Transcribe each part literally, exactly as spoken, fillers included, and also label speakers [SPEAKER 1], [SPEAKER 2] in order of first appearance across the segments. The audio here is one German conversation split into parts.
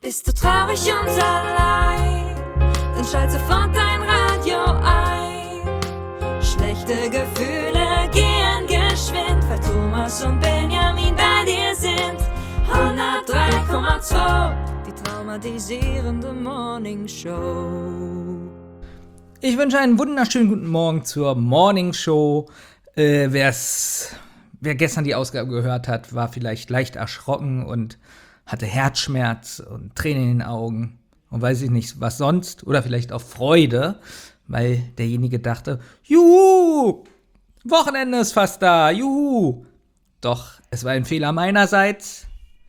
[SPEAKER 1] Bist du traurig und allein, dann schalt sofort dein Radio ein. Schlechte Gefühle gehen geschwind, weil Thomas und Benjamin bei dir sind. hundertdrei Komma zwei, die traumatisierende Morning Show.
[SPEAKER 2] Ich wünsche einen wunderschönen guten Morgen zur Morning Show. Äh, wer's, wer gestern die Ausgabe gehört hat, war vielleicht leicht erschrocken und hatte Herzschmerz und Tränen in den Augen und weiß ich nicht, was sonst. Oder vielleicht auch Freude, weil derjenige dachte, juhu, Wochenende ist fast da, juhu. Doch, es war ein Fehler meinerseits.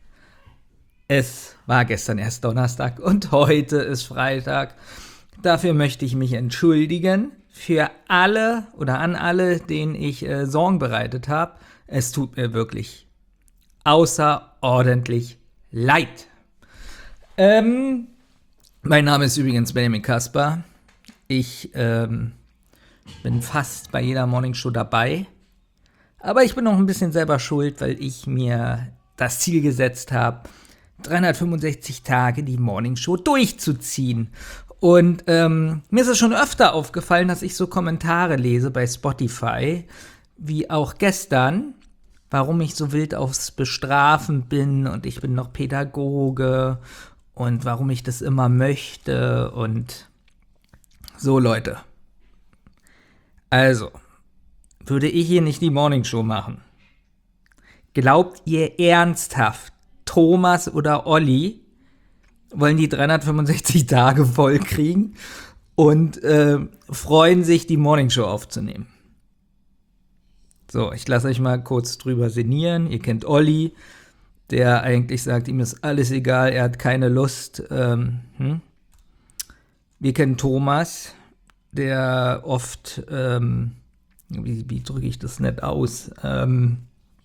[SPEAKER 2] Es war gestern erst Donnerstag und heute ist Freitag. Dafür möchte ich mich entschuldigen für alle oder an alle, denen ich äh, Sorgen bereitet habe. Es tut mir wirklich außerordentlich leid. Ähm, mein Name ist übrigens Benjamin Kasper. Ich ähm, bin fast bei jeder Morningshow dabei. Aber ich bin noch ein bisschen selber schuld, weil ich mir das Ziel gesetzt habe, dreihundertfünfundsechzig Tage die Morningshow durchzuziehen. Und ähm, mir ist es schon öfter aufgefallen, dass ich so Kommentare lese bei Spotify, wie auch gestern, warum ich so wild aufs Bestrafen bin und ich bin noch Pädagoge und warum ich das immer möchte und so, Leute. Also, würde ich hier nicht die Morningshow machen, glaubt ihr ernsthaft, Thomas oder Olli wollen die dreihundertfünfundsechzig Tage voll kriegen und äh, freuen sich, die Morningshow aufzunehmen? So, ich lasse euch mal kurz drüber sinnieren. Ihr kennt Olli, der eigentlich sagt, ihm ist alles egal, er hat keine Lust. Ähm, hm? Wir kennen Thomas, der oft, ähm, wie, wie drücke ich das nett aus, ähm,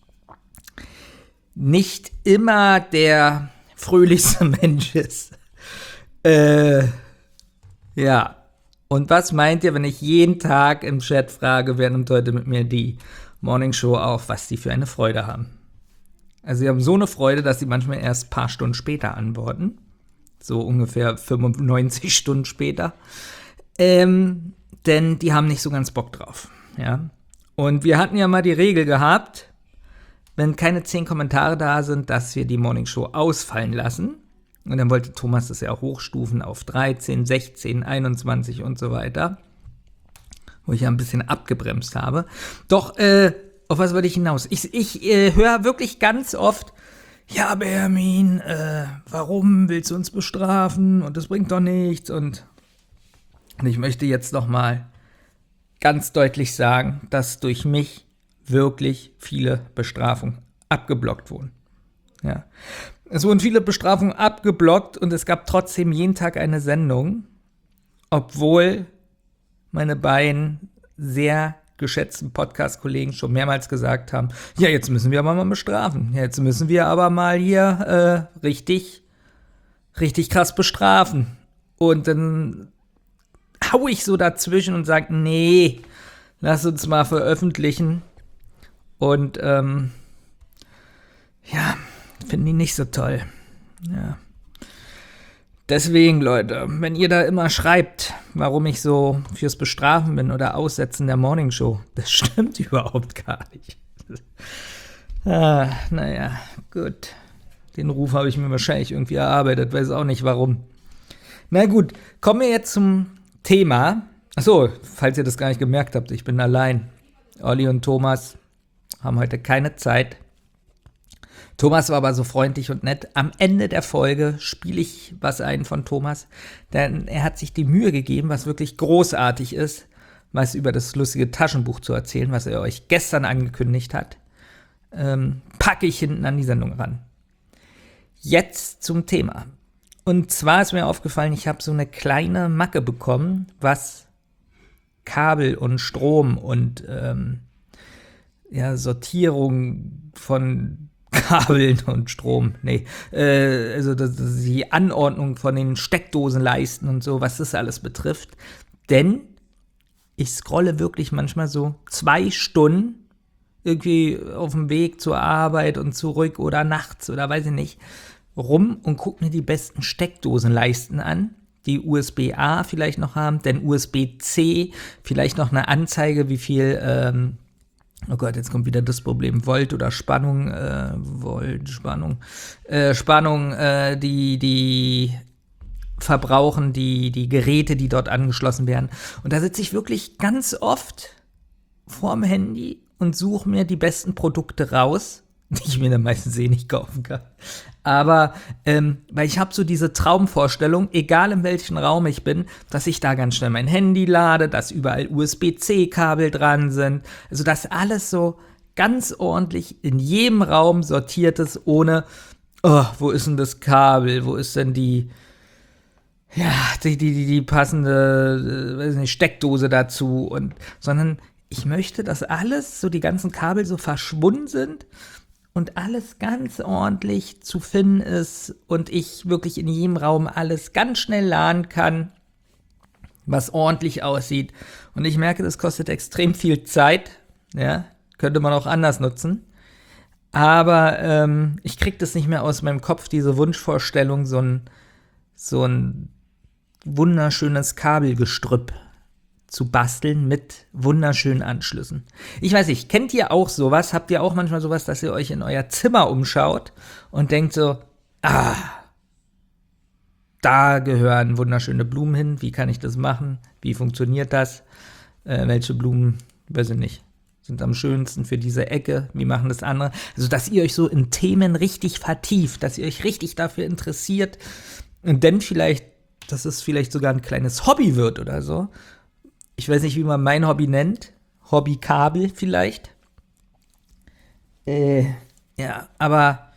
[SPEAKER 2] nicht immer der fröhlichste Mensch ist. Äh, ja. Und was meint ihr, wenn ich jeden Tag im Chat frage, wer nimmt heute mit mir die Morningshow auf, was die für eine Freude haben? Also sie haben so eine Freude, dass sie manchmal erst ein paar Stunden später antworten. So ungefähr fünfundneunzig Stunden später. Ähm, denn die haben nicht so ganz Bock drauf. Ja. Und wir hatten ja mal die Regel gehabt, wenn keine zehn Kommentare da sind, dass wir die Morningshow ausfallen lassen. Und dann wollte Thomas das ja auch hochstufen auf dreizehn, sechzehn, einundzwanzig und so weiter. Wo ich ja ein bisschen abgebremst habe. Doch, äh, auf was wollte ich hinaus? Ich, ich äh, höre wirklich ganz oft, ja, Benjamin, äh, warum willst du uns bestrafen? Und das bringt doch nichts. Und, und ich möchte jetzt noch mal ganz deutlich sagen, dass durch mich wirklich viele Bestrafungen abgeblockt wurden. Ja. Es wurden viele Bestrafungen abgeblockt und es gab trotzdem jeden Tag eine Sendung, obwohl meine beiden sehr geschätzten Podcast-Kollegen schon mehrmals gesagt haben, ja, jetzt müssen wir aber mal bestrafen. Jetzt müssen wir aber mal hier äh, richtig, richtig krass bestrafen. Und dann hau ich so dazwischen und sage, nee, lass uns mal veröffentlichen. Und ähm, ja, finden die nicht so toll. Ja. Deswegen, Leute, wenn ihr da immer schreibt, warum ich so fürs Bestrafen bin oder Aussetzen der Morningshow, das stimmt überhaupt gar nicht. ah, naja, gut. Den Ruf habe ich mir wahrscheinlich irgendwie erarbeitet, weiß auch nicht warum. Na gut, kommen wir jetzt zum Thema. Achso, falls ihr das gar nicht gemerkt habt, ich bin allein. Olli und Thomas haben heute keine Zeit. Thomas war aber so freundlich und nett. Am Ende der Folge spiele ich was ein von Thomas, denn er hat sich die Mühe gegeben, was wirklich großartig ist, was über das lustige Taschenbuch zu erzählen, was er euch gestern angekündigt hat. Ähm, packe ich hinten an die Sendung ran. Jetzt zum Thema. Und zwar ist mir aufgefallen, ich habe so eine kleine Macke bekommen, was Kabel und Strom und ähm, ja, Sortierung von Kabeln und Strom, nee, äh, also das, das die Anordnung von den Steckdosenleisten und so, was das alles betrifft. Denn ich scrolle wirklich manchmal so zwei Stunden irgendwie auf dem Weg zur Arbeit und zurück oder nachts oder weiß ich nicht, rum und gucke mir die besten Steckdosenleisten an, die U S B A vielleicht noch haben, denn U S B C, vielleicht noch eine Anzeige, wie viel, ähm, oh Gott, jetzt kommt wieder das Problem, Volt oder Spannung, äh, Volt, Spannung, äh, Spannung, äh, die, die verbrauchen, die, die Geräte, die dort angeschlossen werden. Und da sitze ich wirklich ganz oft vorm Handy und suche mir die besten Produkte raus, die ich mir dann meistens eh nicht kaufen kann. Aber, ähm, weil ich habe so diese Traumvorstellung, egal in welchem Raum ich bin, dass ich da ganz schnell mein Handy lade, dass überall U S B C Kabel dran sind. Also, dass alles so ganz ordentlich in jedem Raum sortiert ist, ohne, oh, wo ist denn das Kabel, wo ist denn die, ja, die, die, die, die passende, äh, weiß nicht, Steckdose dazu, und, sondern ich möchte, dass alles, so die ganzen Kabel so verschwunden sind und alles ganz ordentlich zu finden ist und ich wirklich in jedem Raum alles ganz schnell laden kann, was ordentlich aussieht. Und ich merke, das kostet extrem viel Zeit, ja, könnte man auch anders nutzen. Aber ähm, ich kriege das nicht mehr aus meinem Kopf, diese Wunschvorstellung, so ein, so ein wunderschönes Kabelgestrüpp zu basteln mit wunderschönen Anschlüssen. Ich weiß nicht, kennt ihr auch sowas? Habt ihr auch manchmal sowas, dass ihr euch in euer Zimmer umschaut und denkt so, ah, da gehören wunderschöne Blumen hin, wie kann ich das machen? Wie funktioniert das? Äh, welche Blumen, weiß ich nicht, sind am schönsten für diese Ecke? Wie machen das andere? Also, dass ihr euch so in Themen richtig vertieft, dass ihr euch richtig dafür interessiert und dann vielleicht, dass es vielleicht sogar ein kleines Hobby wird oder so. Ich weiß nicht, wie man mein Hobby nennt. Hobbykabel vielleicht. Äh, ja, aber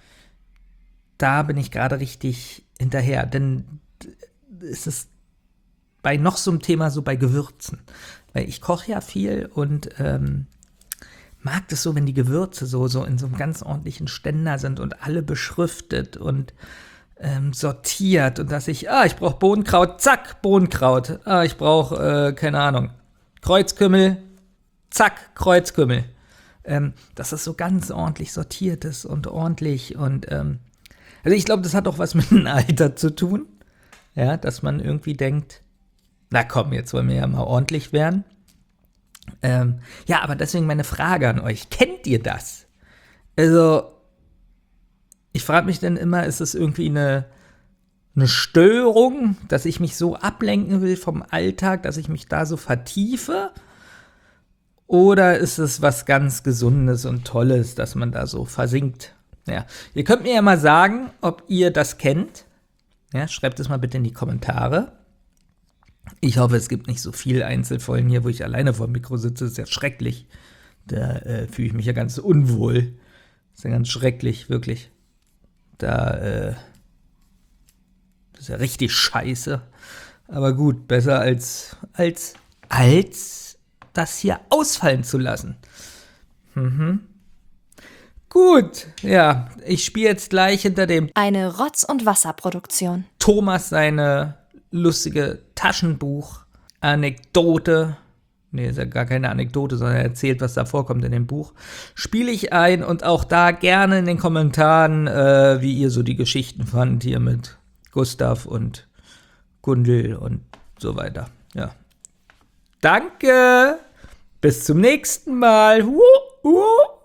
[SPEAKER 2] da bin ich gerade richtig hinterher. Denn es ist bei noch so einem Thema so bei Gewürzen. Weil ich koche ja viel und ähm, mag das so, wenn die Gewürze so, so in so einem ganz ordentlichen Ständer sind und alle beschriftet und Ähm, sortiert und dass ich, ah, ich brauche Bohnenkraut, zack, Bohnenkraut. Ah, ich brauche, äh, keine Ahnung, Kreuzkümmel, zack, Kreuzkümmel. Ähm, dass das so ganz ordentlich sortiert ist und ordentlich und, ähm, also ich glaube, das hat auch was mit dem Alter zu tun, ja, dass man irgendwie denkt, na komm, jetzt wollen wir ja mal ordentlich werden. Ähm, ja, aber deswegen meine Frage an euch, kennt ihr das? Also, ich frage mich dann immer, ist es irgendwie eine, eine Störung, dass ich mich so ablenken will vom Alltag, dass ich mich da so vertiefe? Oder ist es was ganz Gesundes und Tolles, dass man da so versinkt? Ja, ihr könnt mir ja mal sagen, ob ihr das kennt. Ja, schreibt es mal bitte in die Kommentare. Ich hoffe, es gibt nicht so viele Einzelfolgen hier, wo ich alleine vor dem Mikro sitze. Das ist ja schrecklich. Da äh, fühle ich mich ja ganz unwohl. Das ist ja ganz schrecklich, wirklich. Da, äh, das ist ja richtig scheiße. Aber gut, besser als, als, als das hier ausfallen zu lassen. Mhm. Gut, ja, ich spiele jetzt gleich hinter dem
[SPEAKER 3] Eine Rotz- und Wasserproduktion.
[SPEAKER 2] Thomas seine lustige Taschenbuch-Anekdote. Nee, ist ja gar keine Anekdote, sondern er erzählt, was da vorkommt in dem Buch. Spiele ich ein und auch da gerne in den Kommentaren, äh, wie ihr so die Geschichten fandet hier mit Gustav und Gundel und so weiter. Ja. Danke! Bis zum nächsten Mal! Uh, uh.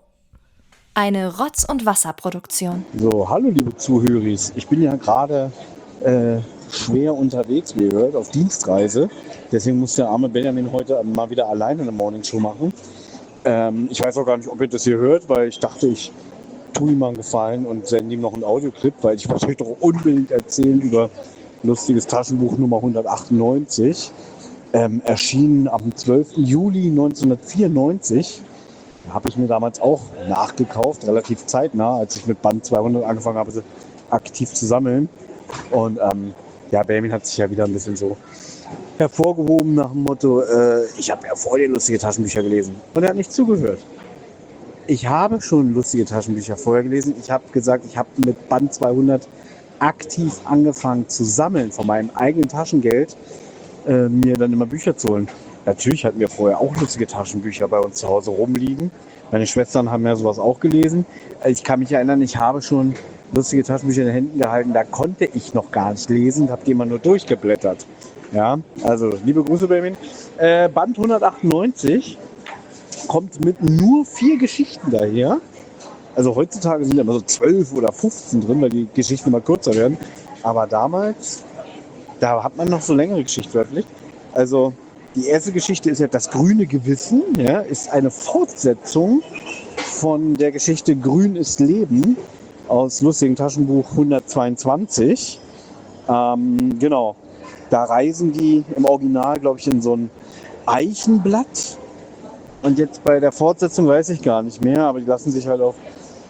[SPEAKER 3] Eine Rotz- und Wasserproduktion.
[SPEAKER 4] So, hallo liebe Zuhöris. Ich bin ja gerade äh, schwer unterwegs, wie ihr hört, auf Dienstreise. Deswegen muss der arme Benjamin heute mal wieder alleine eine Morningshow machen. Ähm, ich weiß auch gar nicht, ob ihr das hier hört, weil ich dachte, ich tue ihm mal einen Gefallen und sende ihm noch einen Audioclip, weil ich wollte euch doch unbedingt erzählen über lustiges Taschenbuch Nummer hundertachtundneunzig. Ähm, erschienen am zwölften Juli neunzehnhundertvierundneunzig. Habe ich mir damals auch nachgekauft, relativ zeitnah, als ich mit Band zweihundert angefangen habe, aktiv zu sammeln. Und ähm, ja, Benjamin hat sich ja wieder ein bisschen so hervorgehoben nach dem Motto, äh, ich habe ja vorher lustige Taschenbücher gelesen. Und er hat nicht zugehört. Ich habe schon lustige Taschenbücher vorher gelesen. Ich habe gesagt, ich habe mit Band zweihundert aktiv angefangen zu sammeln, von meinem eigenen Taschengeld, äh, mir dann immer Bücher zu holen. Natürlich hatten wir vorher auch lustige Taschenbücher bei uns zu Hause rumliegen. Meine Schwestern haben ja sowas auch gelesen. Ich kann mich erinnern, ich habe schon lustige Taschenbücher in den Händen gehalten. Da konnte ich noch gar nicht lesen, habe die immer nur durchgeblättert. Ja, also liebe Grüße, Benjamin. Äh, Band hundertachtundneunzig kommt mit nur vier Geschichten daher. Also heutzutage sind ja immer so zwölf oder fünfzehn drin, weil die Geschichten immer kürzer werden. Aber damals, da hat man noch so längere Geschichten veröffentlicht. Also die erste Geschichte ist ja Das grüne Gewissen, ja, ist eine Fortsetzung von der Geschichte Grün ist Leben aus lustigen Taschenbuch hundertzweiundzwanzig. Ähm, genau, da reisen die im Original, glaube ich, in so ein Eichenblatt. Und jetzt bei der Fortsetzung weiß ich gar nicht mehr, aber die lassen sich halt auf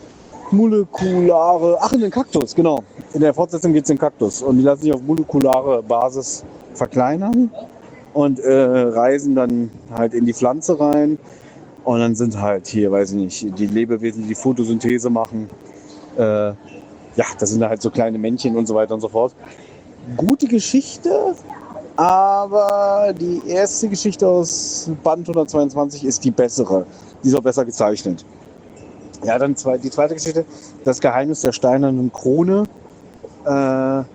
[SPEAKER 4] molekulare, ach in den Kaktus, genau. In der Fortsetzung geht es in den Kaktus und die lassen sich auf molekulare Basis verkleinern und äh, reisen dann halt in die Pflanze rein und dann sind halt hier, weiß ich nicht, die Lebewesen, die die Photosynthese machen. Äh, ja, das sind halt so kleine Männchen und so weiter und so fort. Gute Geschichte, aber die erste Geschichte aus Band hundertzweiundzwanzig ist die bessere. Die ist auch besser gezeichnet. Ja, dann zwei, die zweite Geschichte, Das Geheimnis der steinernen Krone. Äh, ja,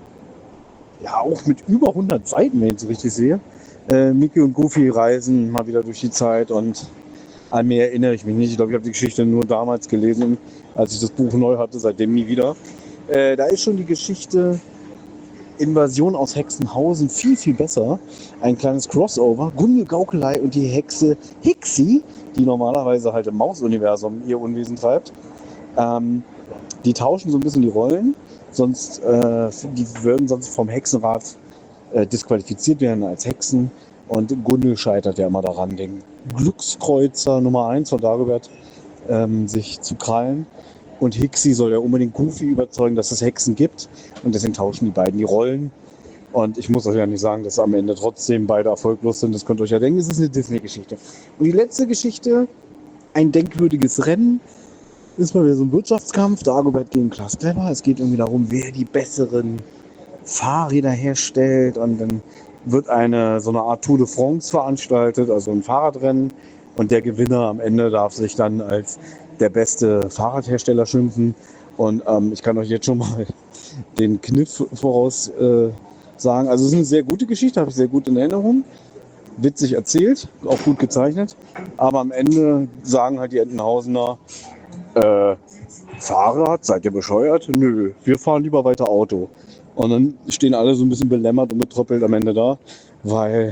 [SPEAKER 4] auch mit über hundert Seiten, wenn ich es richtig sehe. Äh, Mickey und Goofy reisen mal wieder durch die Zeit und an mehr erinnere ich mich nicht. Ich glaube, ich habe die Geschichte nur damals gelesen, als ich das Buch neu hatte, seitdem nie wieder. Äh, da ist schon die Geschichte Invasion aus Hexenhausen viel, viel besser. Ein kleines Crossover. Gundel Gaukelei und die Hexe Hixi, die normalerweise halt im Maus-Universum ihr Unwesen treibt. Ähm, die tauschen so ein bisschen die Rollen. Sonst, äh, die würden sonst vom Hexenrat äh, disqualifiziert werden als Hexen. Und Gundel scheitert ja immer daran, den Glückskreuzer Nummer eins von Dagobert ähm, sich zu krallen. Und Hixi soll ja unbedingt Goofy überzeugen, dass es Hexen gibt. Und deswegen tauschen die beiden die Rollen. Und ich muss euch ja nicht sagen, dass am Ende trotzdem beide erfolglos sind. Das könnt ihr euch ja denken, es ist eine Disney-Geschichte. Und die letzte Geschichte, Ein denkwürdiges Rennen, ist mal wieder so ein Wirtschaftskampf. Dagobert gegen Klaas Kleber. Es geht irgendwie darum, wer die besseren Fahrräder herstellt. Und dann wird eine so eine Art Tour de France veranstaltet, also ein Fahrradrennen. Und der Gewinner am Ende darf sich dann als der beste Fahrradhersteller schimpfen. Und ähm, ich kann euch jetzt schon mal den Kniff voraus äh, sagen. Also es ist eine sehr gute Geschichte, habe ich sehr gut in Erinnerung. Witzig erzählt, auch gut gezeichnet. Aber am Ende sagen halt die Entenhausener, äh, Fahrrad, seid ihr bescheuert? Nö, wir fahren lieber weiter Auto. Und dann stehen alle so ein bisschen belämmert und betröppelt am Ende da, weil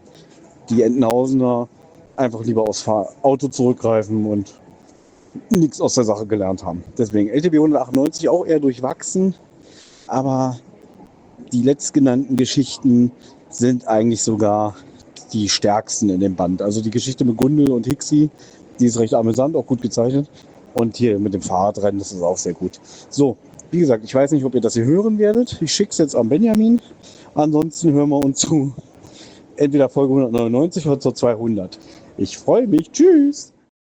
[SPEAKER 4] die Entenhausener einfach lieber aufs Fahr- Auto zurückgreifen und nichts aus der Sache gelernt haben. Deswegen L T B hundertachtundneunzig auch eher durchwachsen, aber die letztgenannten Geschichten sind eigentlich sogar die stärksten in dem Band. Also die Geschichte mit Gundel und Hixi, die ist recht amüsant, auch gut gezeichnet. Und hier mit dem Fahrradrennen, das ist auch sehr gut. So, wie gesagt, ich weiß nicht, ob ihr das hier hören werdet. Ich schicke es jetzt an Benjamin. Ansonsten hören wir uns zu entweder Folge hundertneunundneunzig oder zur zweihundert. Ich freue mich. Tschüss!